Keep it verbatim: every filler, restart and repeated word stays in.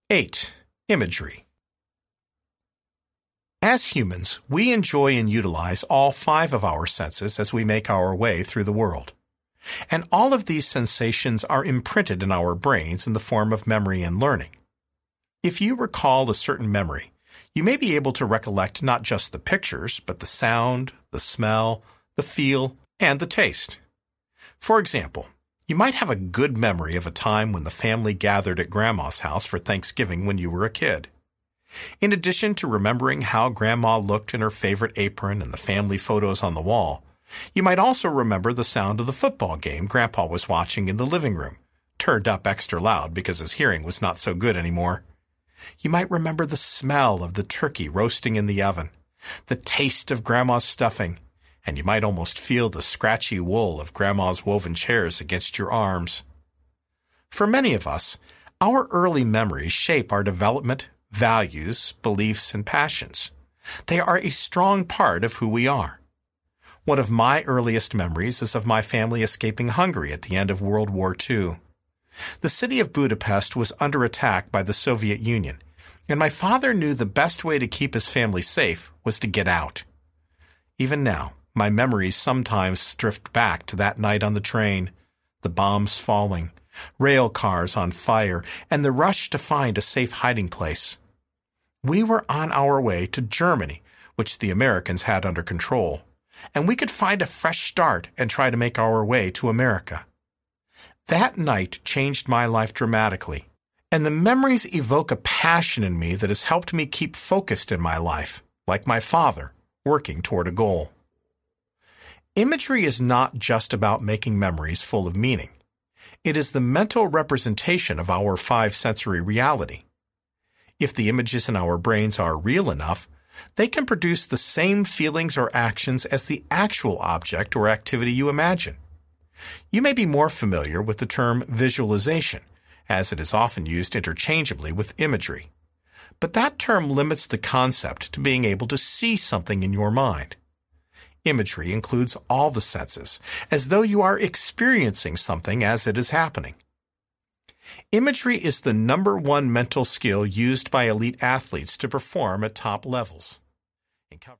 eight. Imagery. As humans, we enjoy and utilize all five of our senses as we make our way through the world. And all of these sensations are imprinted in our brains in the form of memory and learning. If you recall a certain memory, you may be able to recollect not just the pictures, but the sound, the smell, the feel, and the taste. For example, you might have a good memory of a time when the family gathered at Grandma's house for Thanksgiving when you were a kid. In addition to remembering how Grandma looked in her favorite apron and the family photos on the wall, you might also remember the sound of the football game Grandpa was watching in the living room, turned up extra loud because his hearing was not so good anymore. You might remember the smell of the turkey roasting in the oven, the taste of Grandma's stuffing, and you might almost feel the scratchy wool of Grandma's woven chairs against your arms. For many of us, our early memories shape our development, values, beliefs, and passions. They are a strong part of who we are. One of my earliest memories is of my family escaping Hungary at the end of World War Two. The city of Budapest was under attack by the Soviet Union, and my father knew the best way to keep his family safe was to get out. Even now, my memories sometimes drift back to that night on the train, the bombs falling, rail cars on fire, and the rush to find a safe hiding place. We were on our way to Germany, which the Americans had under control, and we could find a fresh start and try to make our way to America. That night changed my life dramatically, and the memories evoke a passion in me that has helped me keep focused in my life, like my father, working toward a goal. Imagery is not just about making memories full of meaning. It is the mental representation of our five-sensory reality. If the images in our brains are real enough, they can produce the same feelings or actions as the actual object or activity you imagine. You may be more familiar with the term visualization, as it is often used interchangeably with imagery. But that term limits the concept to being able to see something in your mind. Imagery includes all the senses, as though you are experiencing something as it is happening. Imagery is the number one mental skill used by elite athletes to perform at top levels.